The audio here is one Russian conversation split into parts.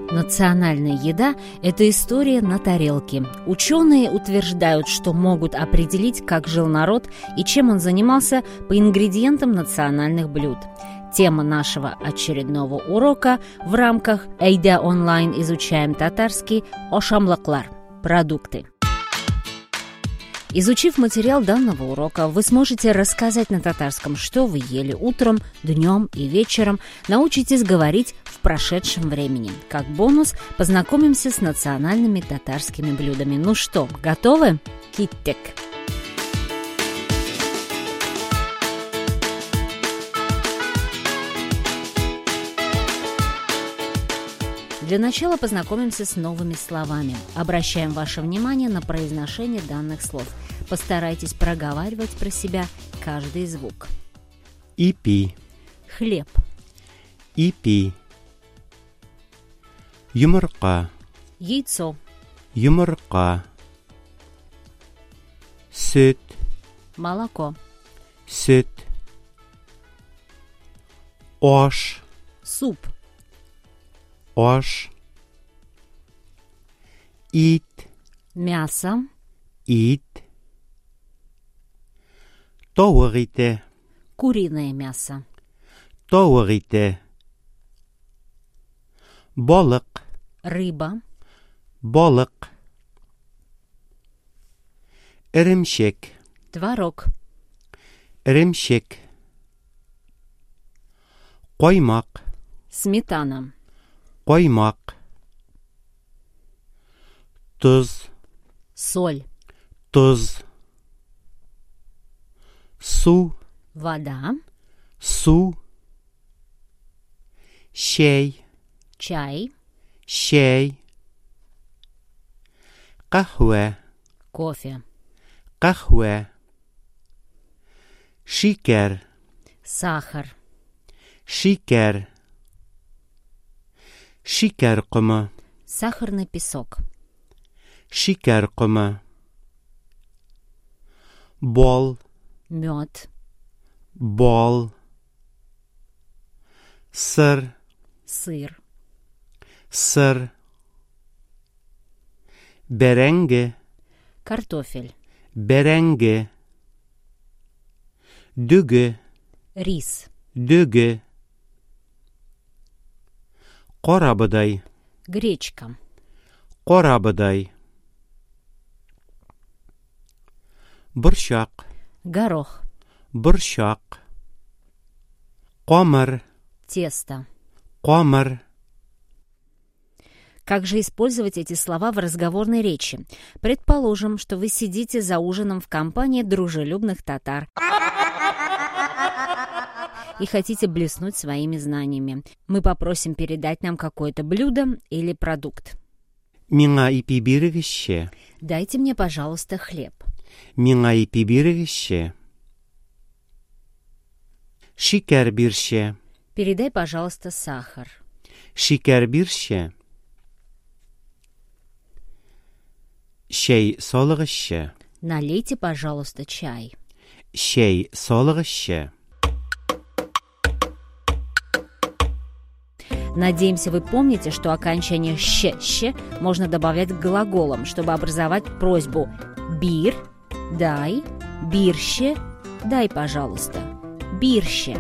Национальная еда – это история на тарелке. Ученые утверждают, что могут определить, как жил народ и чем он занимался по ингредиентам национальных блюд. Тема нашего очередного урока в рамках «Эйдя онлайн изучаем татарский» «Ошамлаклар» – продукты. Изучив материал данного урока, вы сможете рассказать на татарском, что вы ели утром, днем и вечером, научитесь говорить в прошедшем времени. Как бонус, познакомимся с национальными татарскими блюдами. Ну что, готовы? Киттек! Для начала познакомимся с новыми словами. Обращаем ваше внимание на произношение данных слов. Постарайтесь проговаривать про себя каждый звук. Ипи. Хлеб. Ипи. Юмурка. Яйцо. Юмурка. Süt. Молоко. Süt. Ош. Суп. Ош. Ит. Мясо. Ит. Таугите. Куриное мясо. Таугите. Балык. Рыба. Балык. Ірімшік. Творог. Ірімшік. Қоймақ. Сметана. Қоймақ. Тұз. Соль. Тұз. Су. Вода. Су. Шәй. Чай. Шәй. Қахуә. Кофе. Қахуә. Шикәр. Сахар. Шикәр. Шикәр құмы. Сахарный песок. Шикәр құмы. Бал. Мед. Бал. Сыр. Сыр. Сыр. Бәрәңге. Картофель. Бәрәңге. Дүгі. Рис. Дүгі. Қарабыдай. Гречка. Қарабыдай. Бұршақ. Горох. Бұршақ. Қамыр. Тесто. Қамыр. Как же использовать эти слова в разговорной речи? Предположим, что вы сидите за ужином в компании дружелюбных татар и хотите блеснуть своими знаниями. Мы попросим передать нам какое-то блюдо или продукт. Миңа ипи биргізші. Дайте мне, пожалуйста, хлеб. Миңа ипи биргізші. Шикәр бирші. Передай, пожалуйста, сахар. Шикәр бирші. Шәй салығышы. Налейте, пожалуйста, чай. Шәй салығышы. Надеемся, вы помните, что окончание «щ» можно добавлять к глаголам, чтобы образовать просьбу «бир», «дай», «бирще», «дай, пожалуйста», «бирще».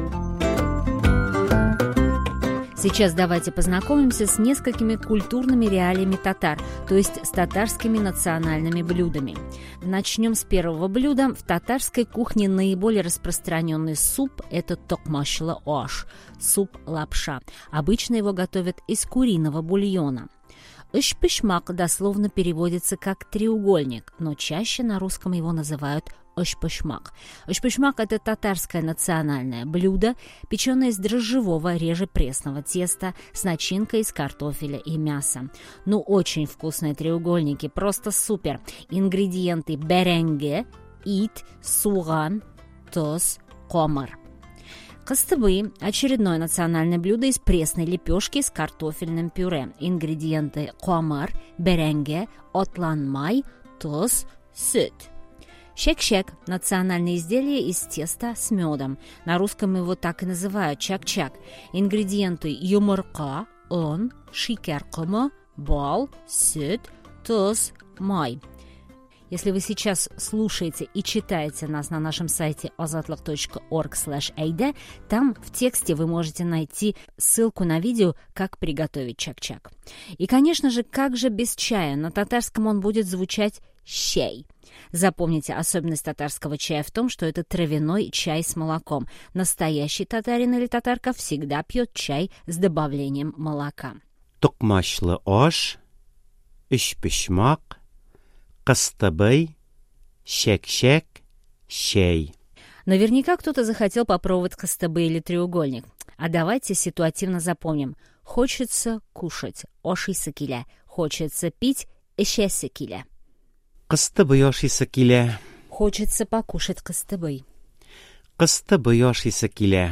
Сейчас давайте познакомимся с несколькими культурными реалиями татар, то есть с татарскими национальными блюдами. Начнем с первого блюда. В татарской кухне наиболее распространенный суп – это токмашлы ош, суп-лапша. Обычно его готовят из куриного бульона. Иш-пишмак дословно переводится как «треугольник», но чаще на русском его называют иш-пишмак. Иш-пишмак – это татарское национальное блюдо, печеное из дрожжевого, реже пресного теста с начинкой из картофеля и мяса. Ну, очень вкусные треугольники, просто супер. Ингредиенты: бәрәңге, ит, суган, тоз, комар. Кыстыбый – очередное национальное блюдо из пресной лепешки с картофельным пюре. Ингредиенты: комар, бәрәңге, отланмай, тоз, süt. Чек-чек – национальное изделие из теста с медом. На русском его так и называют – чак-чак. Ингредиенты: юмурка, un, şeker кымы, бал, süt, tuz, май. Если вы сейчас слушаете и читаете нас на нашем сайте ozatlik.org/ayda, там в тексте вы можете найти ссылку на видео, как приготовить чак-чак. И, конечно же, как же без чая? На татарском он будет звучать «щей». Запомните, особенность татарского чая в том, что это травяной чай с молоком. Настоящий татарин или татарка всегда пьет чай с добавлением молока. Токмашлы аш, үшпішмақ, қыстыбый, шек-шек, щей. Наверняка кто-то захотел попробовать кыстыбый или треугольник. А давайте ситуативно запомним. Хочется кушать, ошийся килә. Хочется пить, эчәсе килә. Қыстыбый ашыйсы килә. Хочется покушать кыстыбый. Қыстыбый ашыйсы килә.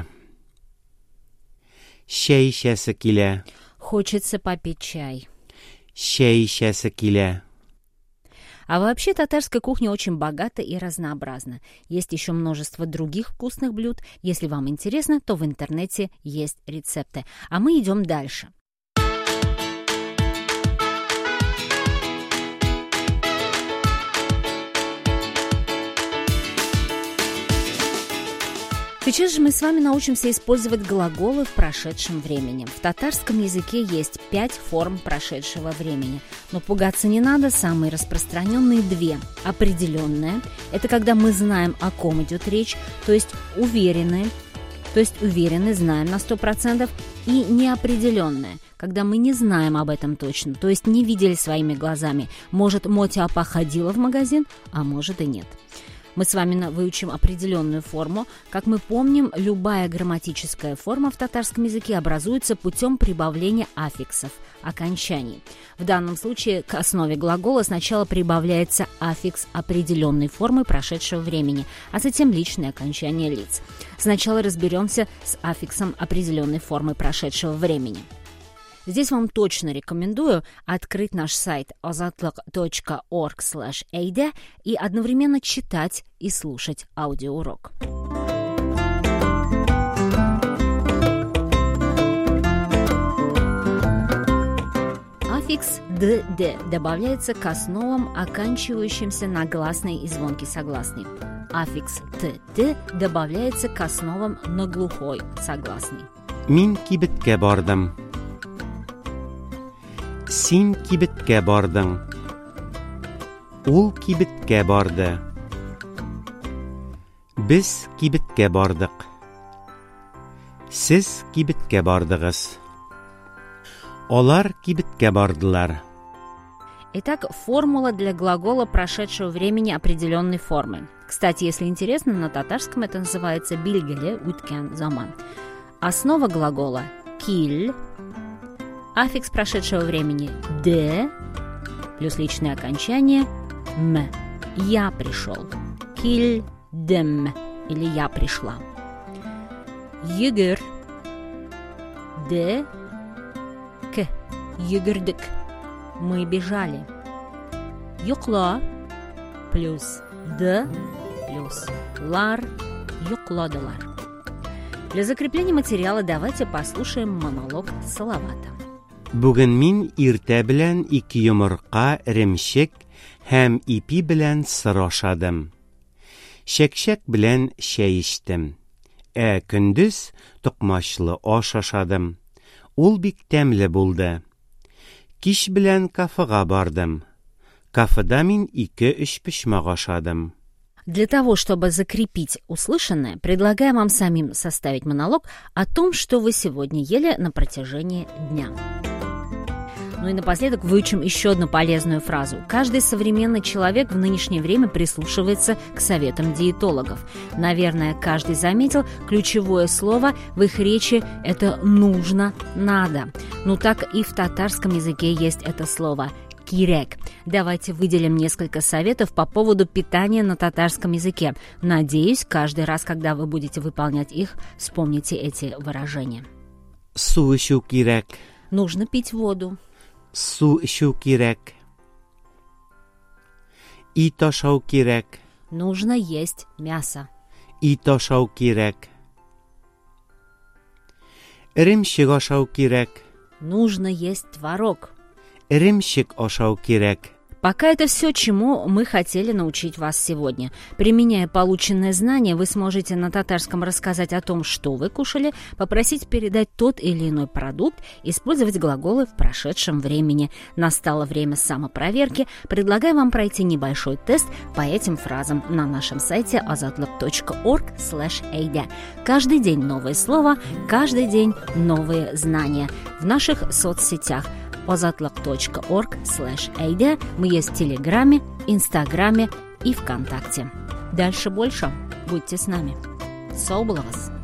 Щей ішәсе килә. Хочется попить чай. Щей ішәсе килә. А вообще татарская кухня очень богата и разнообразна. Есть еще множество других вкусных блюд. Если вам интересно, то в интернете есть рецепты. А мы идем дальше. Сейчас же мы с вами научимся использовать глаголы в прошедшем времени. В татарском языке есть 5 форм прошедшего времени. Но пугаться не надо, самые распространенные 2. Определенная – это когда мы знаем, о ком идет речь, то есть уверены, знаем на 100%, и неопределенная, когда мы не знаем об этом точно, то есть не видели своими глазами. Может, Мотя походила в магазин, а может и нет. Мы с вами выучим определенную форму. Как мы помним, любая грамматическая форма в татарском языке образуется путем прибавления аффиксов, окончаний. В данном случае к основе глагола сначала прибавляется аффикс определенной формы прошедшего времени, а затем личные окончания лиц. Сначала разберемся с аффиксом определенной формы прошедшего времени. Здесь вам точно рекомендую открыть наш сайт ozatlik.org/ayda и одновременно читать и слушать аудиоурок. Аффикс «д» добавляется к основам, оканчивающимся на гласный и звонкий согласный. Аффикс «т» добавляется к основам на глухой согласный. Мин кибеткә бардым. Син кибеткә бардың. Ул кибеткә барды. Без кибеткә бардык. Сез кибеткә бардыгыз. Алар кибеткә бардылар. Итак, формула для глагола прошедшего времени определенной формы. Кстати, если интересно, на татарском это называется «билгеле үткән заман». Основа глагола «киль», аффикс прошедшего времени «д», плюс личное окончание «м». «Я пришел». «Килдем» или «я пришла». «Йгер». «Д», «к». «Йгердык». Мы бежали. «Юкла» плюс «д» плюс «лар». «Юкладылар». Для закрепления материала давайте послушаем монолог Салавата. Бүген мин иртә белән 2 йомырка, ремшек һәм ипи белән сыр ашадым. Шәкшәк белән чәй эчтем. Көндез токмачлы аш ашадым. Ул бик тәмле булды. Кич белән кафега бардым. Кафеда мин 2-3 пешмак ашадым. Для того, чтобы закрепить услышанное, предлагаю вам самим составить монолог о том, что вы сегодня ели на протяжении дня. Ну и напоследок выучим еще одну полезную фразу. Каждый современный человек в нынешнее время прислушивается к советам диетологов. Наверное, каждый заметил, ключевое слово в их речи – это «нужно», «надо». Ну так и в татарском языке есть это слово «кирек». Давайте выделим несколько советов по поводу питания на татарском языке. Надеюсь, каждый раз, когда вы будете выполнять их, вспомните эти выражения. Су эчү кирәк. Нужно пить воду. Су эчү кирәк. Ит ашау кирәк. Нужно есть мясо. Ит ашау кирәк. Иремчек ашау кирәк. Нужно есть творог. Иремшек ашау кирәк. Пока это все, чему мы хотели научить вас сегодня. Применяя полученные знания, вы сможете на татарском рассказать о том, что вы кушали, попросить передать тот или иной продукт, использовать глаголы в прошедшем времени. Настало время самопроверки. Предлагаю вам пройти небольшой тест по этим фразам на нашем сайте azatlyk.org/aida. Каждый день новое слово, каждый день новые знания. В наших соцсетях azatlyk.org/aida. Мы есть в Телеграме, Инстаграме и ВКонтакте. Дальше больше. Будьте с нами. Сол было вас.